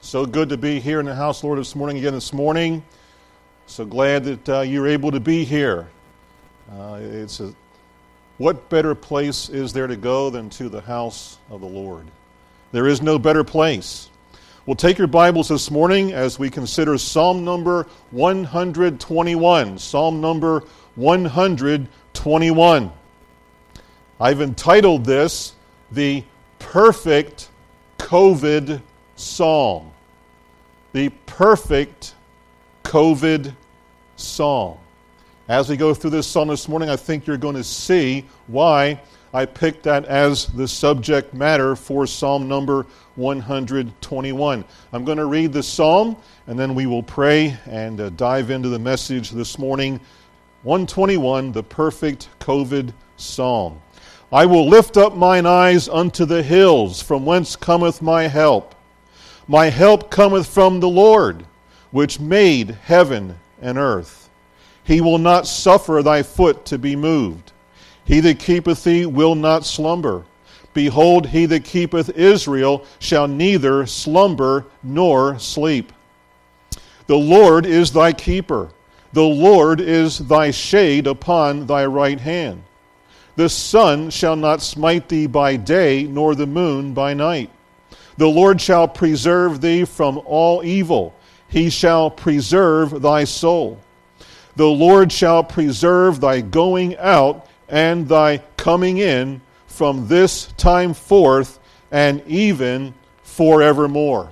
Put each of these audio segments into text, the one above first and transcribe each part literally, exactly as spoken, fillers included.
So good to be here in the house, Lord, this morning again this morning. So glad that uh, you're able to be here. Uh, it's a, what better place is there to go than to the house of the Lord? There is no better place. We'll take your Bibles this morning as we consider Psalm number one hundred twenty-one. Psalm number one hundred twenty-one. I've entitled this, The Perfect COVID Psalm. The perfect COVID psalm. As we go through this psalm this morning, I think you're going to see why I picked that as the subject matter for Psalm number one hundred twenty-one. I'm going to read the psalm, and then we will pray and uh, dive into the message this morning. one twenty-one, the perfect COVID psalm. I will lift up mine eyes unto the hills, from whence cometh my help. My help cometh from the Lord, which made heaven and earth. He will not suffer thy foot to be moved. He that keepeth thee will not slumber. Behold, he that keepeth Israel shall neither slumber nor sleep. The Lord is thy keeper. The Lord is thy shade upon thy right hand. The sun shall not smite thee by day, nor the moon by night. The Lord shall preserve thee from all evil. He shall preserve thy soul. The Lord shall preserve thy going out and thy coming in from this time forth and even forevermore.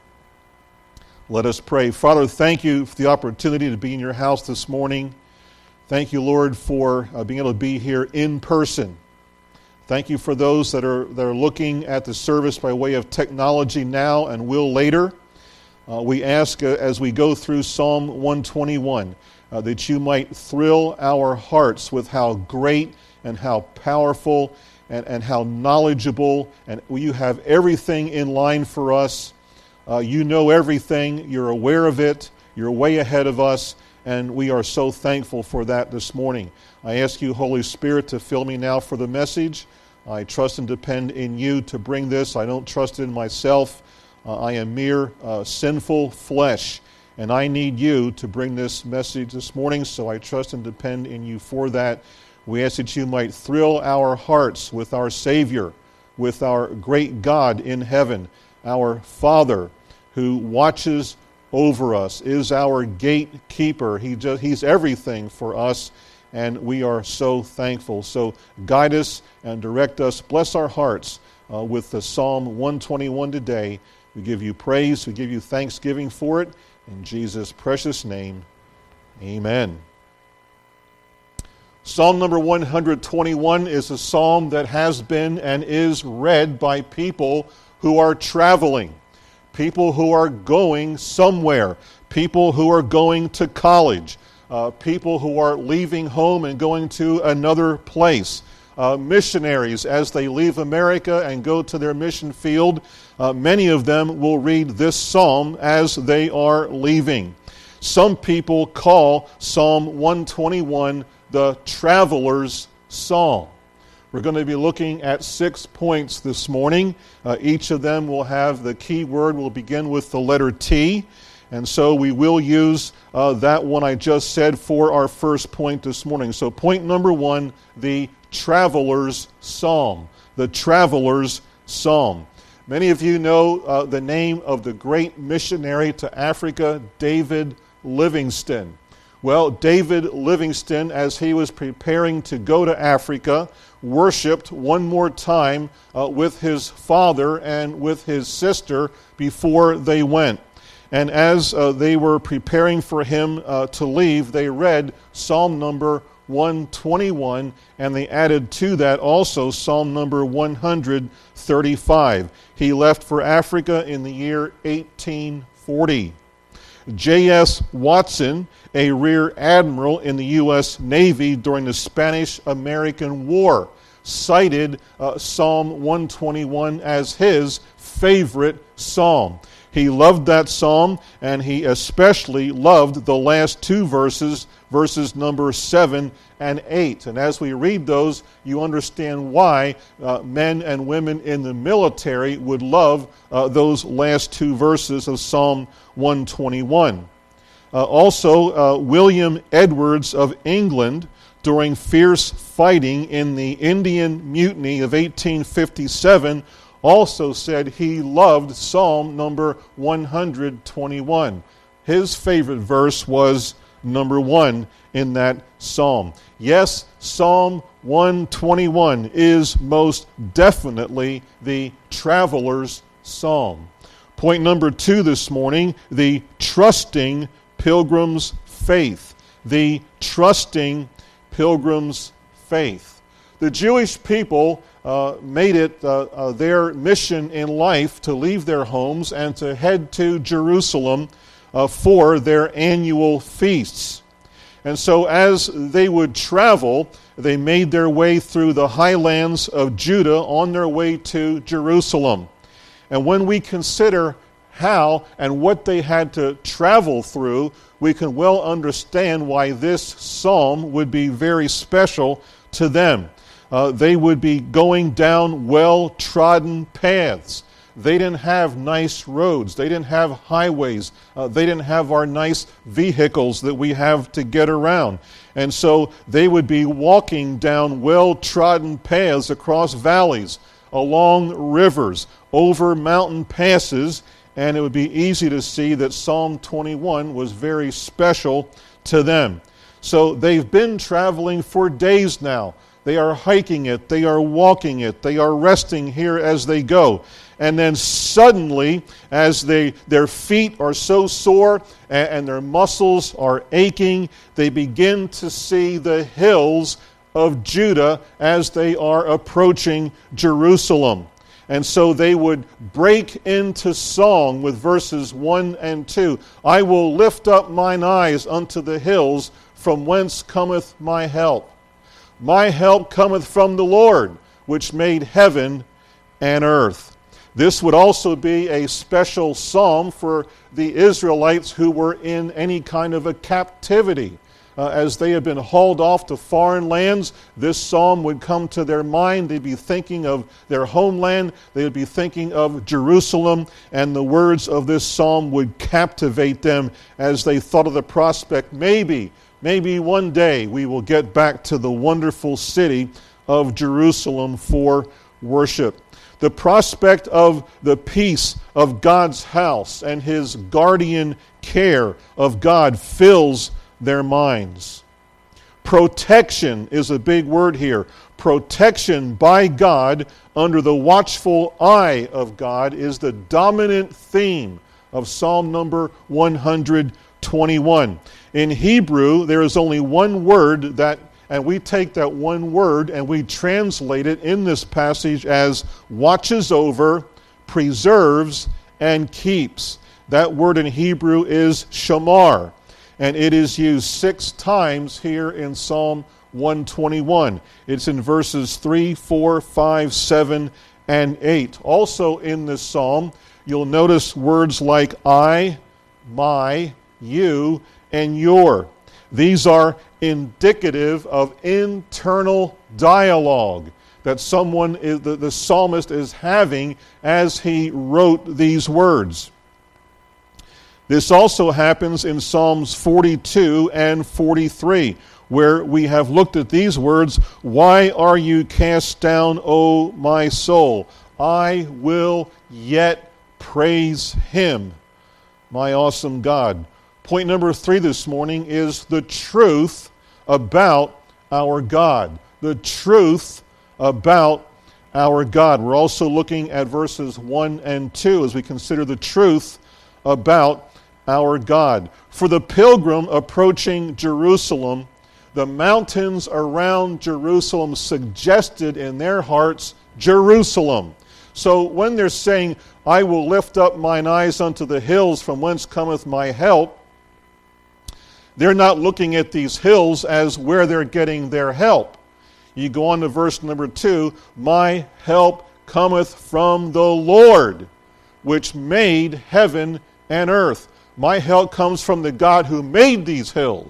Let us pray. Father, thank you for the opportunity to be in your house this morning. Thank you, Lord, for uh, being able to be here in person. Thank you for those that are that are looking at the service by way of technology now and will later. Uh, we ask uh, as we go through Psalm one twenty-one uh, that you might thrill our hearts with how great and how powerful and, and how knowledgeable, and you have everything in line for us. Uh, you know everything. You're aware of it. You're way ahead of us, and we are so thankful for that this morning. I ask you, Holy Spirit, to fill me now for the message. I trust and depend in you to bring this. I don't trust in myself. Uh, I am mere uh, sinful flesh, and I need you to bring this message this morning, so I trust and depend in you for that. We ask that you might thrill our hearts with our Savior, with our great God in heaven, our Father who watches over us, is our gatekeeper. He just, he's everything for us, and we are so thankful. So guide us and direct us. Bless our hearts uh, with the Psalm one twenty-one today. We give you praise. We give you thanksgiving for it. In Jesus' precious name, amen. Psalm number one hundred twenty-one is a psalm that has been and is read by people who are traveling, people who are going somewhere, people who are going to college, uh, people who are leaving home and going to another place, uh, missionaries as they leave America and go to their mission field. Uh, many of them will read this psalm as they are leaving. Some people call Psalm one twenty-one the traveler's psalm. We're going to be looking at six points this morning. Uh, each of them will have the key word will begin with the letter T. And so we will use uh, that one I just said for our first point this morning. So point number one, the traveler's psalm. The traveler's psalm. Many of you know uh, the name of the great missionary to Africa, David Livingstone. Well, David Livingstone, as he was preparing to go to Africa, worshipped one more time uh, with his father and with his sister before they went. And as uh, they were preparing for him uh, to leave, they read Psalm number one twenty-one, and they added to that also Psalm number one hundred thirty-five. He left for Africa in the year eighteen forty. J S Watson, a rear admiral in the U S Navy during the Spanish-American War, cited uh, Psalm one twenty-one as his favorite psalm. He loved that psalm, and he especially loved the last two verses, verses number seven and eight. And as we read those, you understand why uh, men and women in the military would love uh, those last two verses of Psalm one twenty-one. Uh, also, uh, William Edwards of England, during fierce fighting in the Indian Mutiny of eighteen fifty-seven, also said he loved Psalm number one twenty-one. His favorite verse was number one in that psalm. Yes, Psalm one twenty-one is most definitely the traveler's psalm. Point number two this morning, the trusting pilgrim's faith. The trusting pilgrim's faith. The Jewish people uh, made it uh, uh, their mission in life to leave their homes and to head to Jerusalem uh, for their annual feasts. And so as they would travel, they made their way through the highlands of Judah on their way to Jerusalem. And when we consider how and what they had to travel through, we can well understand why this psalm would be very special to them. Uh, they would be going down well-trodden paths. They didn't have nice roads. They didn't have highways. Uh, they didn't have our nice vehicles that we have to get around. And so they would be walking down well-trodden paths across valleys, along rivers, over mountain passes, and it would be easy to see that Psalm twenty-one was very special to them. So they've been traveling for days now. They are hiking it, they are walking it, they are resting here as they go. And then suddenly, as they their feet are so sore and, and their muscles are aching, they begin to see the hills of Judah as they are approaching Jerusalem. And so they would break into song with verses one and two. I will lift up mine eyes unto the hills, from whence cometh my help. My help cometh from the Lord, which made heaven and earth. This would also be a special psalm for the Israelites who were in any kind of a captivity. Uh, as they had been hauled off to foreign lands, this psalm would come to their mind. They'd be thinking of their homeland. They would be thinking of Jerusalem, and the words of this psalm would captivate them as they thought of the prospect. Maybe, maybe one day we will get back to the wonderful city of Jerusalem for worship. The prospect of the peace of God's house and His guardian care of God fills their minds. Protection is a big word here. Protection by God under the watchful eye of God is the dominant theme of Psalm number one twenty-one. In Hebrew, there is only one word that, and we take that one word and we translate it in this passage as watches over, preserves, and keeps. That word in Hebrew is shamar. And it is used six times here in Psalm one twenty-one. It's in verses three, four, five, seven, and eight. Also in this psalm, you'll notice words like I, my, you, and your. These are indicative of internal dialogue that someone, is, the, the psalmist is having as he wrote these words. This also happens in Psalms forty-two and forty-three, where we have looked at these words, why are you cast down, O my soul? I will yet praise Him, my awesome God. Point number three this morning is the truth about our God. The truth about our God. We're also looking at verses one and two as we consider the truth about our God. For the pilgrim approaching Jerusalem, the mountains around Jerusalem suggested in their hearts Jerusalem. So when they're saying, I will lift up mine eyes unto the hills from whence cometh my help, they're not looking at these hills as where they're getting their help. You go on to verse number two, my help cometh from the Lord, which made heaven and earth. My help comes from the God who made these hills.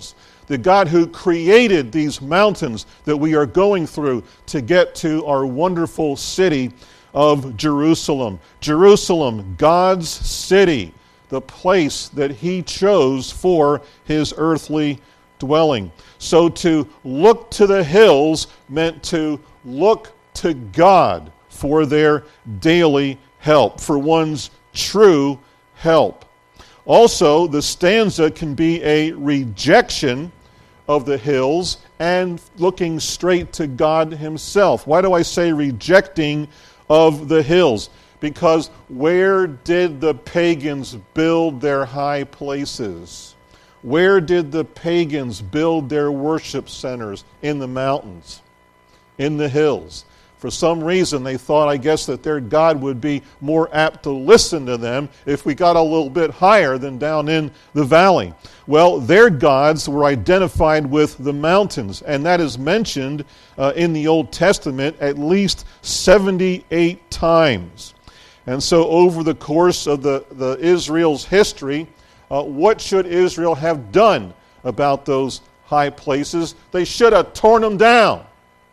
the God who created these mountains that we are going through to get to our wonderful city of Jerusalem. Jerusalem, God's city, the place that he chose for his earthly dwelling. So to look to the hills meant to look to God for their daily help, for one's true help. Also, the stanza can be a rejection of the hills and looking straight to God himself. Why do I say rejecting of the hills? Because where did the pagans build their high places? Where did the pagans build their worship centers? In the mountains, in the hills. For some reason, they thought, I guess, that their God would be more apt to listen to them if we got a little bit higher than down in the valley. Well, their gods were identified with the mountains, and that is mentioned uh, in the Old Testament at least seventy-eight times. And so over the course of the, the Israel's history, uh, what should Israel have done about those high places? They should have torn them down.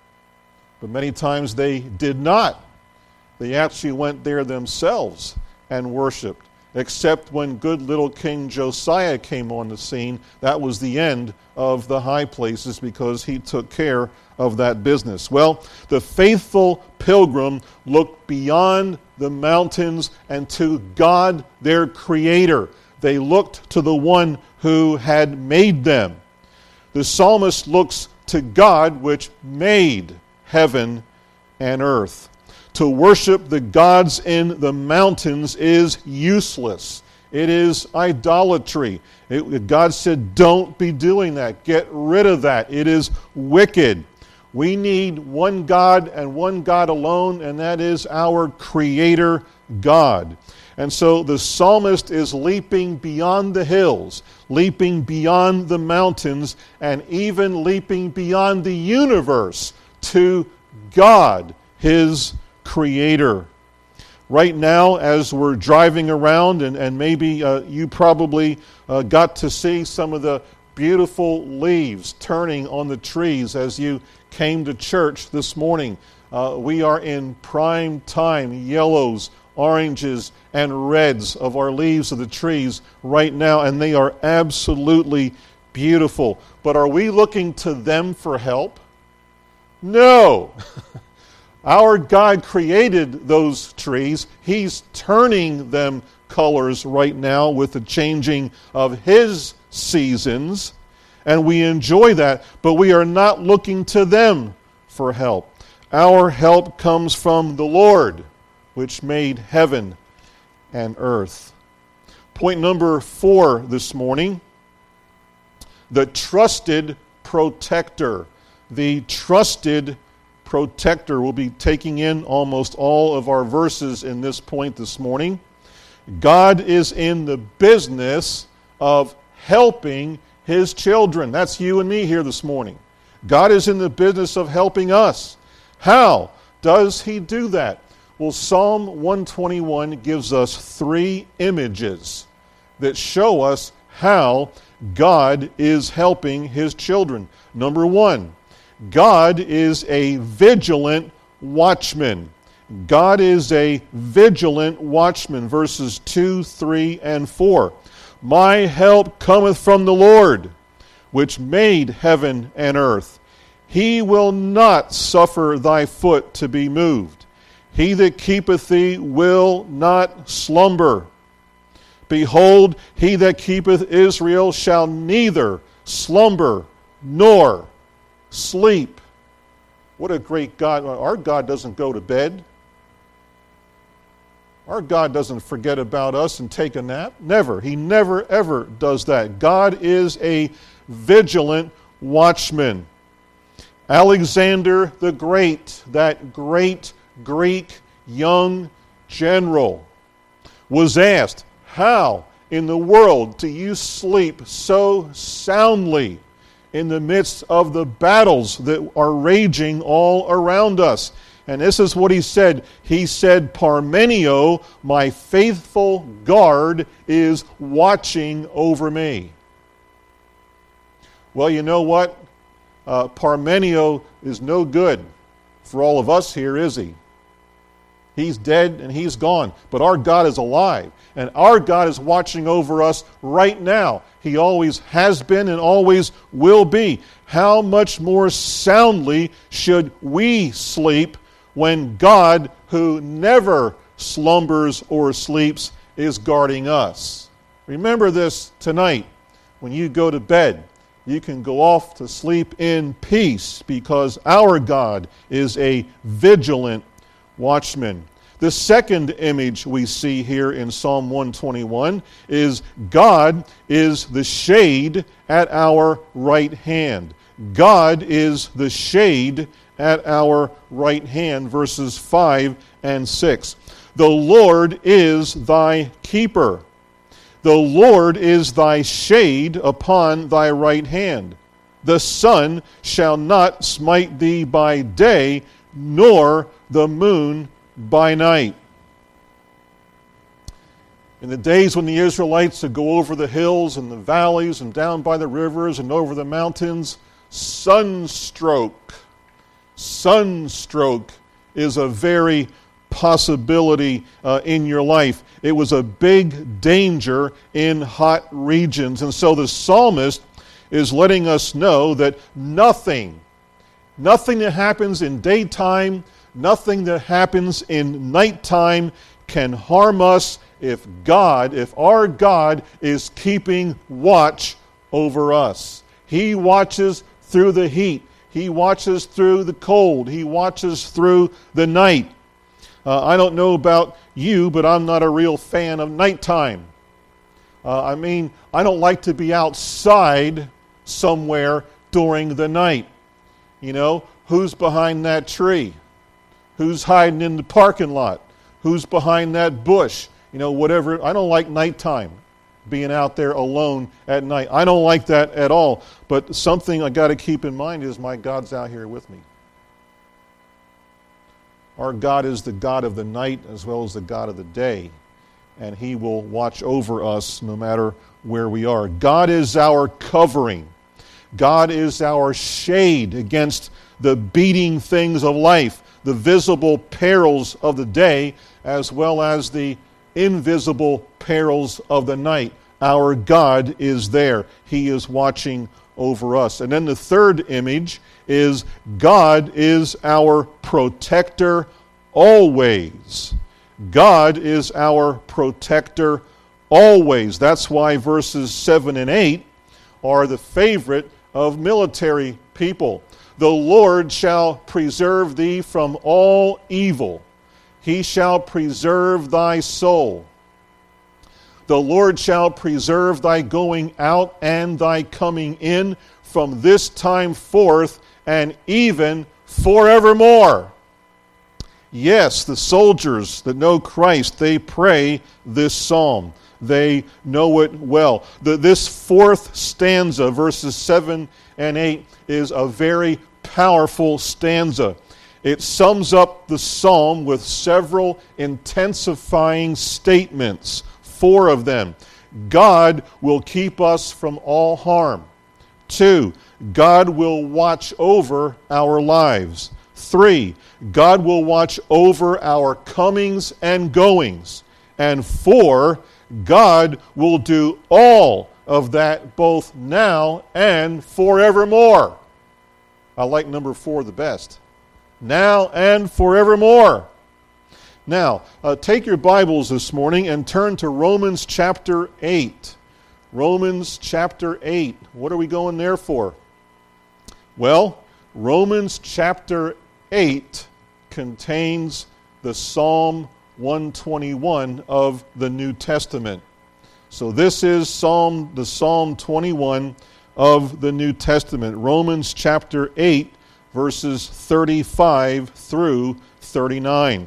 But many times they did not. They actually went there themselves and worshiped. Except when good little King Josiah came on the scene, that was the end of the high places because he took care of that business. Well, the faithful pilgrim looked beyond the mountains and to God, their Creator. They looked to the one who had made them. The psalmist looks to God, which made heaven and earth. To worship the gods in the mountains is useless. It is idolatry. It, God said, don't be doing that. Get rid of that. It is wicked. We need one God and one God alone, and that is our Creator God. And so the psalmist is leaping beyond the hills, leaping beyond the mountains, and even leaping beyond the universe to God, his Creator. Right now, as we're driving around, and, and maybe uh, you probably uh, got to see some of the beautiful leaves turning on the trees as you came to church this morning. Uh, we are in prime time, yellows, oranges, and reds of our leaves of the trees right now, and they are absolutely beautiful. But are we looking to them for help? No. Our God created those trees. He's turning them colors right now with the changing of His seasons, and we enjoy that, but we are not looking to them for help. Our help comes from the Lord, which made heaven and earth. Point number four this morning, the trusted protector. The trusted protector. We'll be taking in almost all of our verses in this point this morning. God is in the business of helping His children. That's you and me here this morning. God is in the business of helping us. How does He do that? Well, Psalm one twenty-one gives us three images that show us how God is helping His children. Number one, God is a vigilant watchman. God is a vigilant watchman. Verses two, three, and four. My help cometh from the Lord, which made heaven and earth. He will not suffer thy foot to be moved. He that keepeth thee will not slumber. Behold, he that keepeth Israel shall neither slumber nor sleep. What a great God. Our God doesn't go to bed. Our God doesn't forget about us and take a nap. Never. He never, ever does that. God is a vigilant watchman. Alexander the Great, that great Greek young general, was asked, how in the world do you sleep so soundly in the midst of the battles that are raging all around us? And this is what he said. He said, Parmenio, my faithful guard, is watching over me. Well, you know what? Uh, Parmenio is no good for all of us here, is he? He's dead and he's gone. But our God is alive. And our God is watching over us right now. He always has been and always will be. How much more soundly should we sleep when God, who never slumbers or sleeps, is guarding us? Remember this tonight. When you go to bed, you can go off to sleep in peace because our God is a vigilant watchman. The second image we see here in Psalm one twenty-one is God is the shade at our right hand. God is the shade at our right hand, verses five and six. The Lord is thy keeper. The Lord is thy shade upon thy right hand. The sun shall not smite thee by day, nor the moon by night. In the days when the Israelites would go over the hills and the valleys and down by the rivers and over the mountains, sunstroke, sunstroke is a very possibility uh, in your life. It was a big danger in hot regions. And so the psalmist is letting us know that nothing, nothing that happens in daytime, nothing that happens in nighttime can harm us if God, if our God is keeping watch over us. He watches through the heat. He watches through the cold. He watches through the night. Uh, I don't know about you, but I'm not a real fan of nighttime. Uh, I mean, I don't like to be outside somewhere during the night. You know, who's behind that tree? Who's hiding in the parking lot? Who's behind that bush? You know, whatever. I don't like nighttime, being out there alone at night. I don't like that at all. But something I got to keep in mind is my God's out here with me. Our God is the God of the night as well as the God of the day. And He will watch over us no matter where we are. God is our covering. God is our shade against the beating things of life, the visible perils of the day, as well as the invisible perils of the night. Our God is there. He is watching over us. And then the third image is God is our protector always. God is our protector always. That's why verses seven and eight are the favorite of military people. The Lord shall preserve thee from all evil. He shall preserve thy soul. The Lord shall preserve thy going out and thy coming in from this time forth and even forevermore. Yes, the soldiers that know Christ, they pray this psalm. They know it well. The, this fourth stanza, verses seven and eight, is a very powerful stanza. It sums up the psalm with several intensifying statements. Four of them. God will keep us from all harm. Two, God will watch over our lives. Three, God will watch over our comings and goings. And four, God will do all of that both now and forevermore. I like number four the best. Now and forevermore. Now, uh, take your Bibles this morning and turn to Romans chapter eight. Romans chapter eight. What are we going there for? Well, Romans chapter eight contains the Psalm one twenty-one of the New Testament. So this is Psalm the Psalm twenty-one of the New Testament. Romans chapter eight, verses thirty-five through thirty-nine.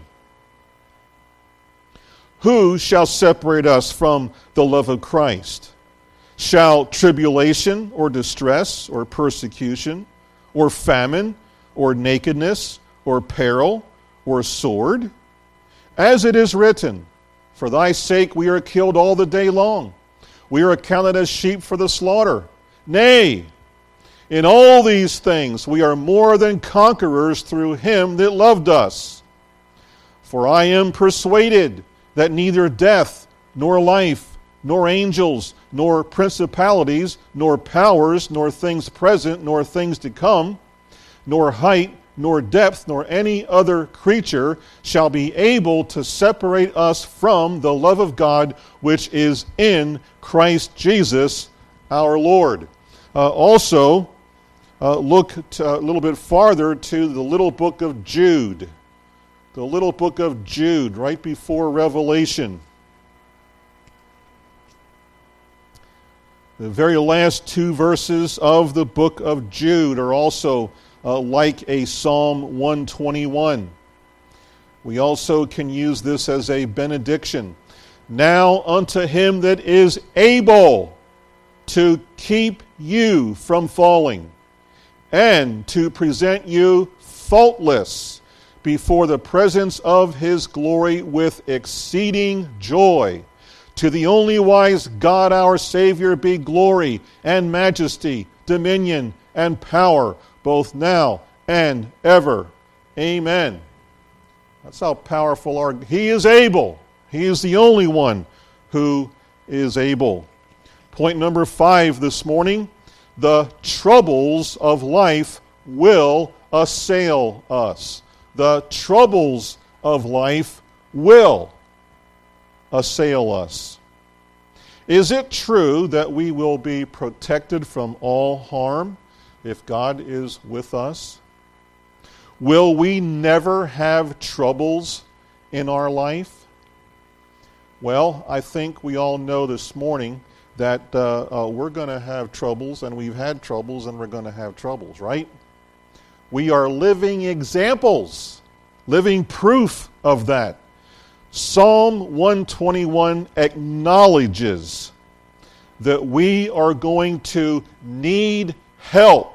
Who shall separate us from the love of Christ? Shall tribulation or distress or persecution or famine or nakedness or peril or sword? As it is written, for thy sake we are killed all the day long. We are accounted as sheep for the slaughter. Nay, In all these things we are more than conquerors through him that loved us. For I am persuaded that neither death, nor life, nor angels, nor principalities, nor powers, nor things present, nor things to come, nor height, nor depth, nor any other creature shall be able to separate us from the love of God which is in Christ Jesus our Lord. Uh, also, uh, look to, uh, a little bit farther to the little book of Jude. The little book of Jude, right before Revelation. The very last two verses of the book of Jude are also uh, like a Psalm one twenty-one. We also can use this as a benediction. Now unto him that is able to keep you from falling, and to present you faultless before the presence of his glory with exceeding joy. To the only wise God our Savior be glory and majesty, dominion and power, both now and ever. Amen. That's how powerful our... He is able. He is the only one who is able. Point number five this morning, the troubles of life will assail us. The troubles of life will assail us. Is it true that we will be protected from all harm if God is with us? Will we never have troubles in our life? Well, I think we all know this morning that uh, uh, we're going to have troubles, and we've had troubles, and we're going to have troubles, right? We are living examples, living proof of that. Psalm one twenty-one acknowledges that we are going to need help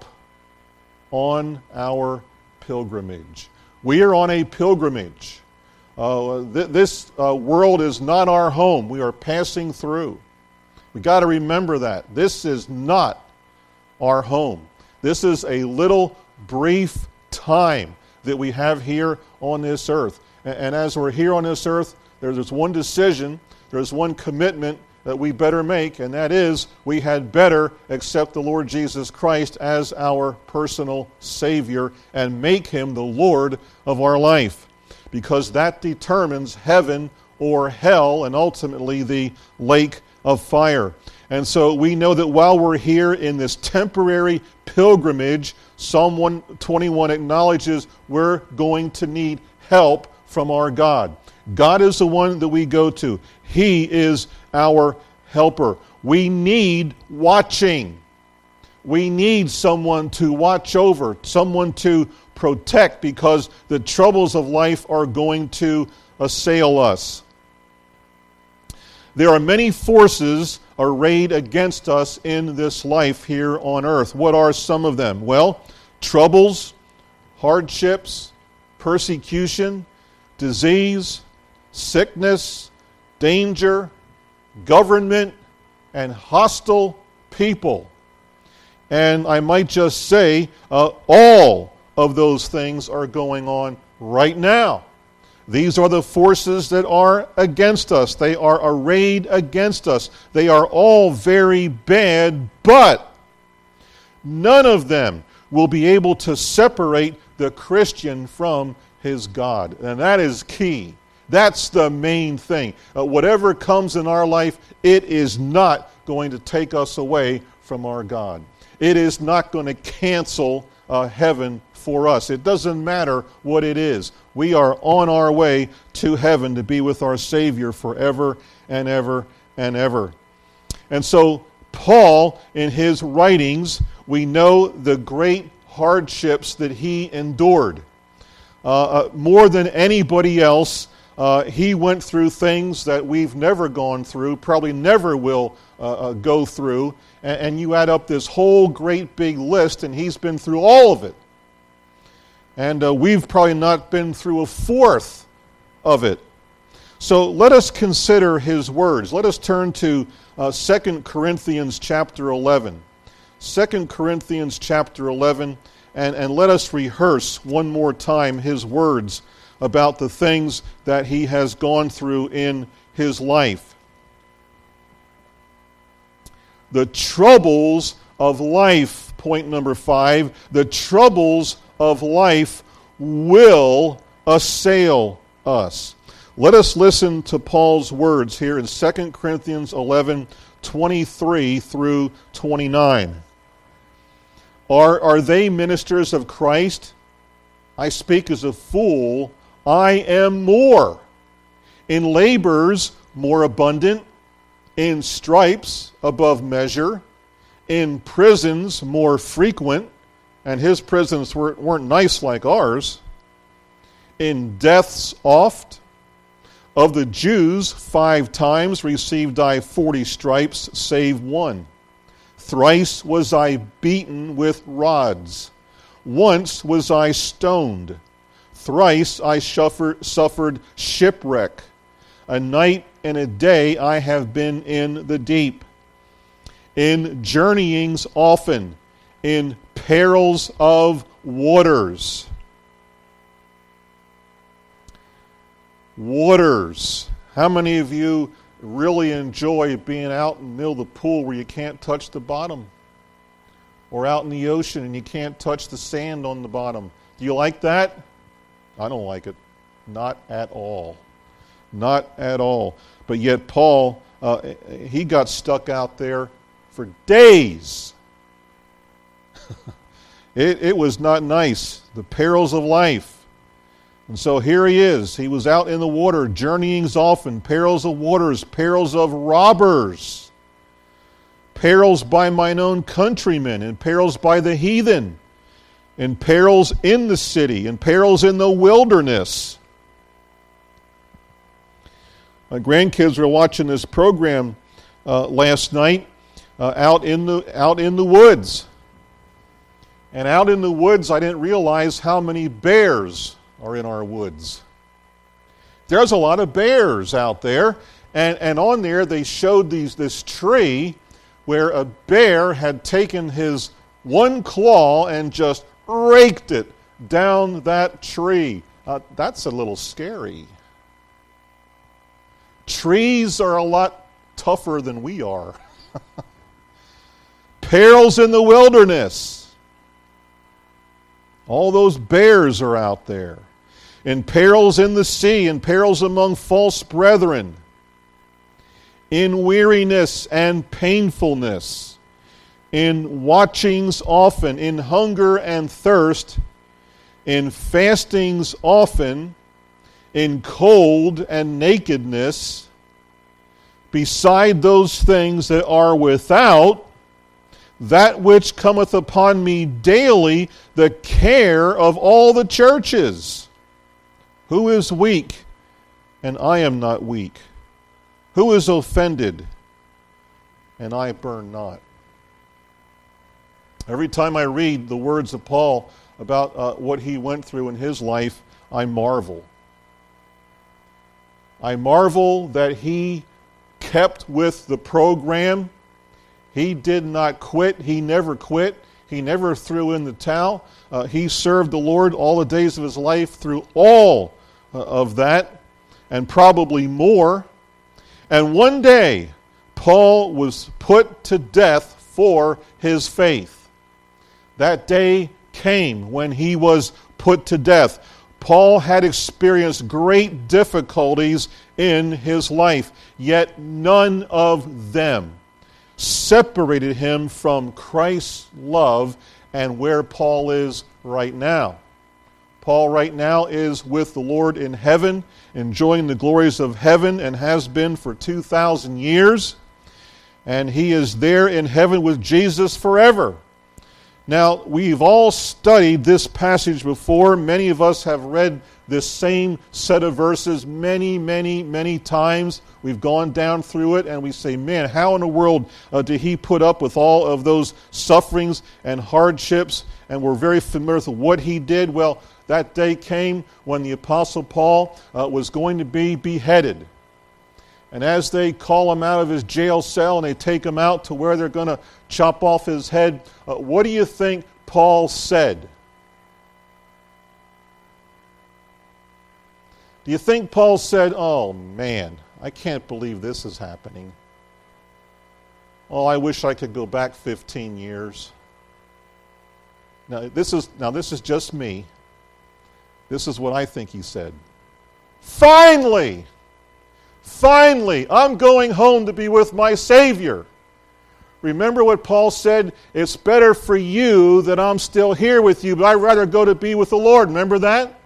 on our pilgrimage. We are on a pilgrimage. Uh, th- this uh, world is not our home. We are passing through. We got to remember that. This is not our home. This is a little brief time that we have here on this earth. And as we're here on this earth, there's one decision, there's one commitment that we better make, and that is we had better accept the Lord Jesus Christ as our personal Savior and make him the Lord of our life, because that determines heaven or hell and ultimately the lake of fire. And so we know that while we're here in this temporary pilgrimage, Psalm one twenty-one acknowledges we're going to need help from our God. God is the one that we go to. He is our helper. We need watching. We need someone to watch over, someone to protect, because the troubles of life are going to assail us. There are many forces arrayed against us in this life here on earth. What are some of them? Well, troubles, hardships, persecution, disease, sickness, danger, government, and hostile people. And I might just say, uh, all of those things are going on right now. These are the forces that are against us. They are arrayed against us. They are all very bad, but none of them will be able to separate the Christian from his God. And that is key. That's the main thing. Uh, whatever comes in our life, it is not going to take us away from our God. It is not going to cancel uh, heaven for us. It doesn't matter what it is. We are on our way to heaven to be with our Savior forever and ever and ever. And so Paul, in his writings, we know the great hardships that he endured. Uh, uh, more than anybody else, uh, he went through things that we've never gone through, probably never will uh, uh, go through. And, and you add up this whole great big list, and he's been through all of it. And uh, we've probably not been through a fourth of it. So let us consider his words. Let us turn to uh, Second Corinthians chapter eleven. Second Corinthians chapter eleven, and, and let us rehearse one more time his words about the things that he has gone through in his life. The troubles of life, point number five, the troubles of life will assail us. Let us listen to Paul's words here in Second Corinthians eleven, twenty-three through twenty-nine. Are, are they ministers of Christ? I speak as a fool. I am more. In labors more abundant, in stripes above measure, in prisons more frequent, and his prisons weren't, weren't nice like ours, in deaths oft. Of the Jews, five times received I forty stripes, save one. Thrice was I beaten with rods. Once was I stoned. Thrice I suffered shipwreck. A night and a day I have been in the deep. In journeyings often, in perils of waters. Waters. How many of you really enjoy being out in the middle of the pool where you can't touch the bottom? Or out in the ocean and you can't touch the sand on the bottom? Do you like that? I don't like it. Not at all. Not at all. But yet Paul, uh, he got stuck out there for days. it, it was not nice. The perils of life. And so here he is. He was out in the water, journeyings often, perils of waters, perils of robbers, perils by mine own countrymen, and perils by the heathen, and perils in the city, and perils in the wilderness. My grandkids were watching this program uh, last night uh, out in the out in the woods. And out in the woods, I didn't realize how many bears are in our woods. There's a lot of bears out there, and, and on there they showed these this tree where a bear had taken his one claw and just raked it down that tree. Uh, that's a little scary. Trees are a lot tougher than we are. Perils in the wilderness. All those bears are out there. In perils in the sea, in perils among false brethren, in weariness and painfulness, in watchings often, in hunger and thirst, in fastings often, in cold and nakedness, beside those things that are without, that which cometh upon me daily, the care of all the churches. Who is weak, and I am not weak? Who is offended, and I burn not? Every time I read the words of Paul about uh, what he went through in his life, I marvel. I marvel that he kept with the program. He did not quit. He never quit. He never threw in the towel. Uh, he served the Lord all the days of his life through all uh, of that, and probably more. And one day, Paul was put to death for his faith. That day came when he was put to death. Paul had experienced great difficulties in his life, yet none of them separated him from Christ's love and where Paul is right now. Paul right now is with the Lord in heaven, enjoying the glories of heaven, and has been for two thousand years. And he is there in heaven with Jesus forever. Now, we've all studied this passage before. Many of us have read this same set of verses many, many, many times. We've gone down through it and we say, man, how in the world uh, did he put up with all of those sufferings and hardships? And we're very familiar with what he did. Well, that day came when the Apostle Paul uh, was going to be beheaded. And as they call him out of his jail cell and they take him out to where they're going to chop off his head, uh, what do you think Paul said? Do you think Paul said, "Oh man, I can't believe this is happening. Oh, I wish I could go back fifteen years. Now this is now this is just me. This is what I think he said. Finally! Finally, I'm going home to be with my Savior. Remember what Paul said? It's better for you that I'm still here with you, but I'd rather go to be with the Lord. Remember that?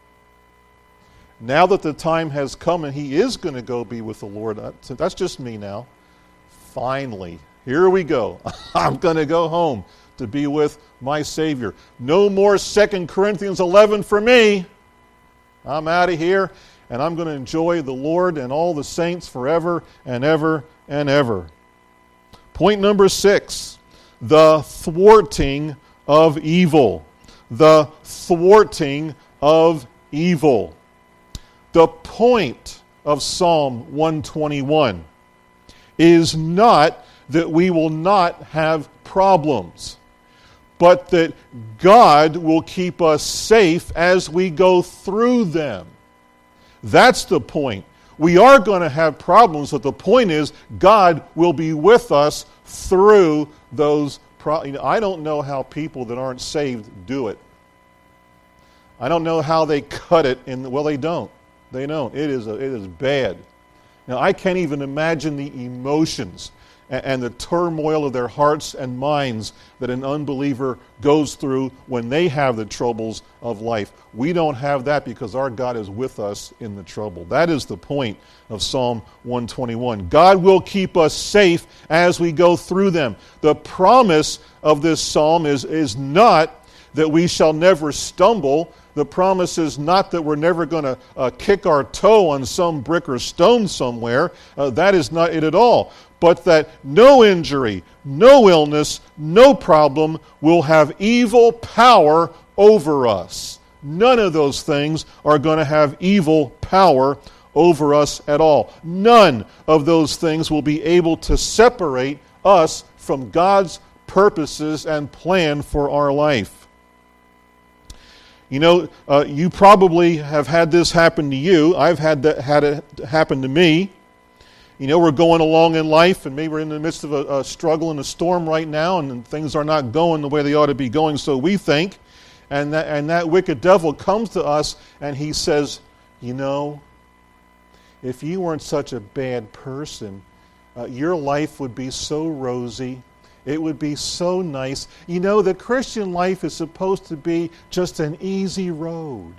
Now that the time has come and he is going to go be with the Lord, that's just me now. Finally, here we go. I'm going to go home to be with my Savior. No more Second Corinthians eleven for me. I'm out of here, and I'm going to enjoy the Lord and all the saints forever and ever and ever. Point number six, the thwarting of evil. The thwarting of evil. The point of Psalm one twenty-one is not that we will not have problems, but that God will keep us safe as we go through them. That's the point. We are going to have problems, but the point is God will be with us through those problems. I don't know how people that aren't saved do it. I don't know how they cut it in. Well, they don't. They don't. It is a, it is bad. Now, I can't even imagine the emotions and, and the turmoil of their hearts and minds that an unbeliever goes through when they have the troubles of life. We don't have that because our God is with us in the trouble. That is the point of Psalm one twenty-one. God will keep us safe as we go through them. The promise of this psalm is, is not that we shall never stumble. The promise is not that we're never going to uh, kick our toe on some brick or stone somewhere. Uh, that is not it at all. But that no injury, no illness, no problem will have evil power over us. None of those things are going to have evil power over us at all. None of those things will be able to separate us from God's purposes and plan for our life. You know, uh, you probably have had this happen to you. I've had that had it happen to me. You know, we're going along in life, and maybe we're in the midst of a, a struggle and a storm right now, and things are not going the way they ought to be going, so we think. And that, and that wicked devil comes to us, and he says, you know, if you weren't such a bad person, uh, your life would be so rosy. It would be so nice. You know, the Christian life is supposed to be just an easy road.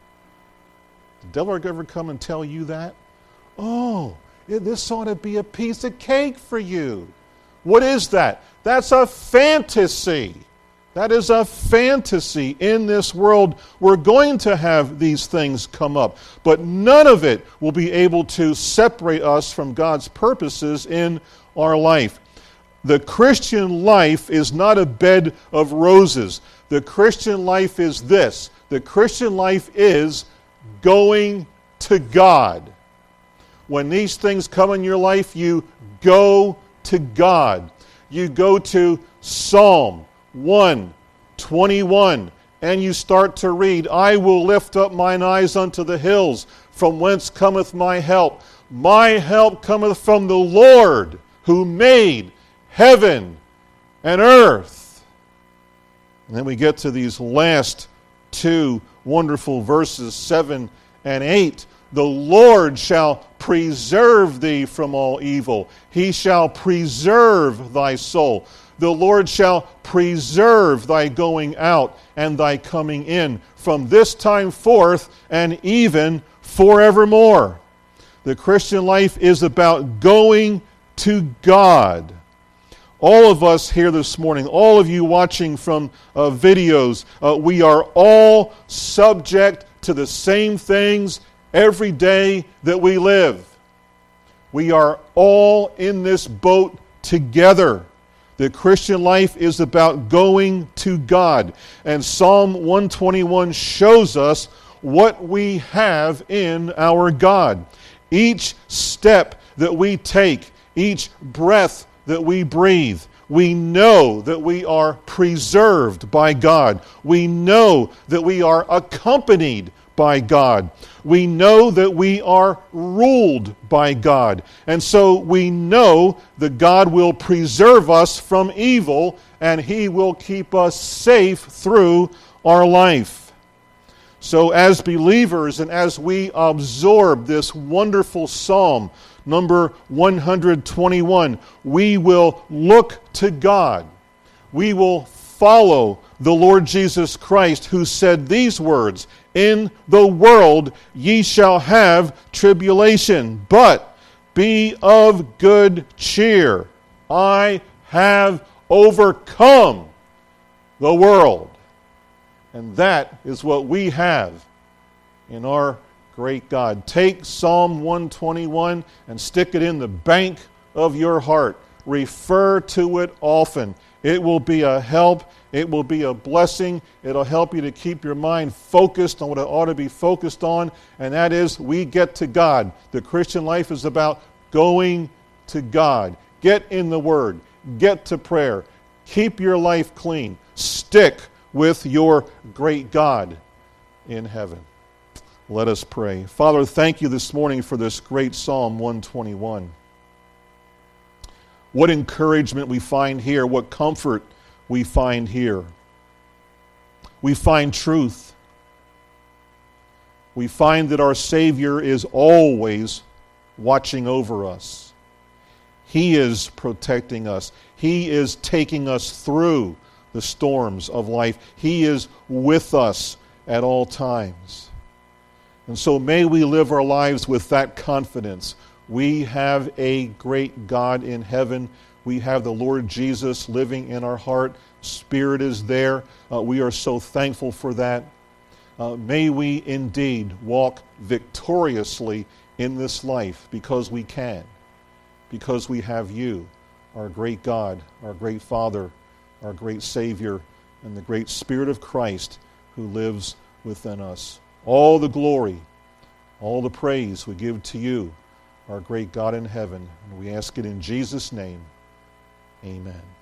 The devil ever come and tell you that? Oh, this ought to be a piece of cake for you. What is that? That's a fantasy. That is a fantasy. In this world, we're going to have these things come up, but none of it will be able to separate us from God's purposes in our life. The Christian life is not a bed of roses. The Christian life is this. The Christian life is going to God. When these things come in your life, you go to God. You go to Psalm one twenty-one, and you start to read, I will lift up mine eyes unto the hills, from whence cometh my help. My help cometh from the Lord, who made heaven and earth. And then we get to these last two wonderful verses, seven and eight. The Lord shall preserve thee from all evil. He shall preserve thy soul. The Lord shall preserve thy going out and thy coming in from this time forth and even forevermore. The Christian life is about going to God. All of us here this morning, all of you watching from uh, videos, uh, we are all subject to the same things every day that we live. We are all in this boat together. The Christian life is about going to God. And Psalm one twenty-one shows us what we have in our God. Each step that we take, each breath that we breathe, we know that we are preserved by God. We know that we are accompanied by God. We know that we are ruled by God. And so we know that God will preserve us from evil and He will keep us safe through our life. So as believers and as we absorb this wonderful psalm, number one hundred twenty-one, we will look to God. We will follow the Lord Jesus Christ, who said these words, "In the world ye shall have tribulation, but be of good cheer. I have overcome the world." And that is what we have in our great God. Take Psalm one twenty-one and stick it in the bank of your heart. Refer to it often. It will be a help. It will be a blessing. It'll help you to keep your mind focused on what it ought to be focused on, and that is we get to God. The Christian life is about going to God. Get in the Word. Get to prayer. Keep your life clean. Stick with your great God in heaven. Let us pray. Father, thank you this morning for this great Psalm one twenty-one. What encouragement we find here, what comfort we find here. We find truth. We find that our Savior is always watching over us. He is protecting us. He is taking us through the storms of life. He is with us at all times. And so may we live our lives with that confidence. We have a great God in heaven. We have the Lord Jesus living in our heart. Spirit is there. Uh, we are so thankful for that. Uh, may we indeed walk victoriously in this life because we can, because we have you, our great God, our great Father, our great Savior, and the great Spirit of Christ who lives within us. All the glory, all the praise we give to you, our great God in heaven. And we ask it in Jesus' name. Amen.